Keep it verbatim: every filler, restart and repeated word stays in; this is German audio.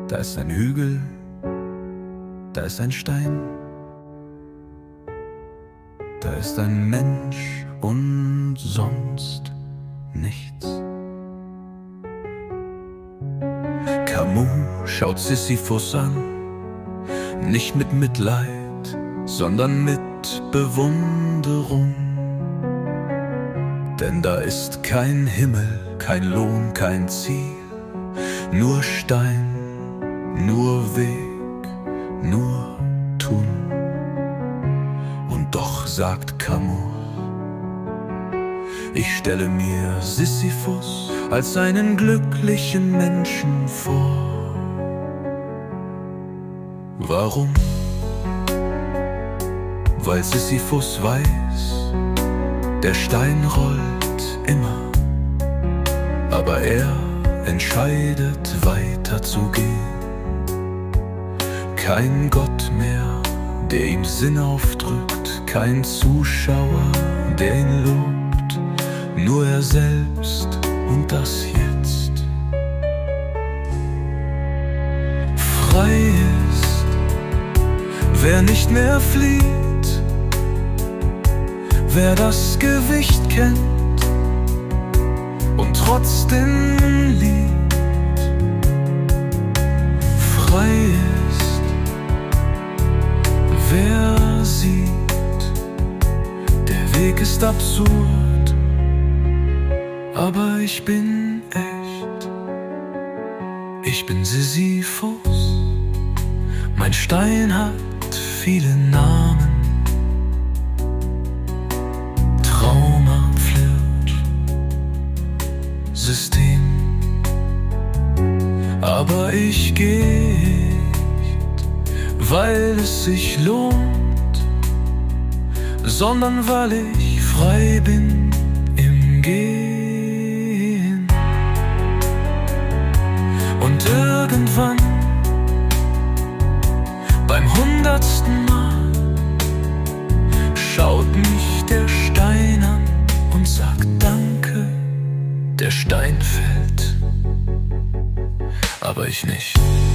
Da ist ein Hügel, da ist ein Stein, da ist ein Mensch und sonst nichts. Camus schaut Sisyphus an, nicht mit Mitleid, sondern mit Bewunderung. Denn da ist kein Himmel, kein Lohn, kein Ziel, nur Stein, nur Weg, nur Tun. Und doch sagt Camus, ich stelle mir Sisyphus als einen glücklichen Menschen vor. Warum? Weil Sisyphus weiß, der Stein rollt immer, aber er entscheidet weiterzugehen. Kein Gott mehr, der ihm Sinn aufdrückt, kein Zuschauer, der ihn lobt, nur er selbst und das Jetzt. Frei ist, wer nicht mehr flieht, wer das Gewicht kennt und trotzdem liebt. Frei ist, wer sieht, der Weg ist absurd, aber ich bin echt. Ich bin Sisyphus, mein Stein hat viele Namen. Trauma, Flirt, System. Aber ich geh nicht, weil es sich lohnt, sondern weil ich frei bin im Gehen. Und irgendwann, beim hundertsten Mal, schaut mich der Stein an und sagt Danke. Der Stein fällt, aber ich nicht.